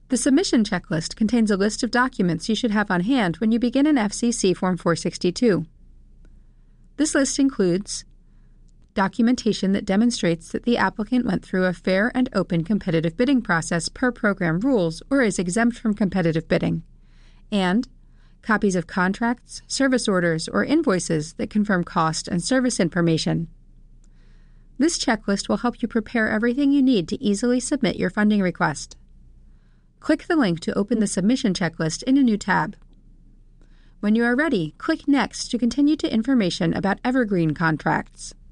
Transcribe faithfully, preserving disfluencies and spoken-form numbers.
The submission checklist contains a list of documents you should have on hand when you begin an F C C Form four sixty-two. This list includes documentation that demonstrates that the applicant went through a fair and open competitive bidding process per program rules or is exempt from competitive bidding, and copies of contracts, service orders, or invoices that confirm cost and service information. This checklist will help you prepare everything you need to easily submit your funding request. Click the link to open the submission checklist in a new tab. When you are ready, click Next to continue to information about Evergreen contracts.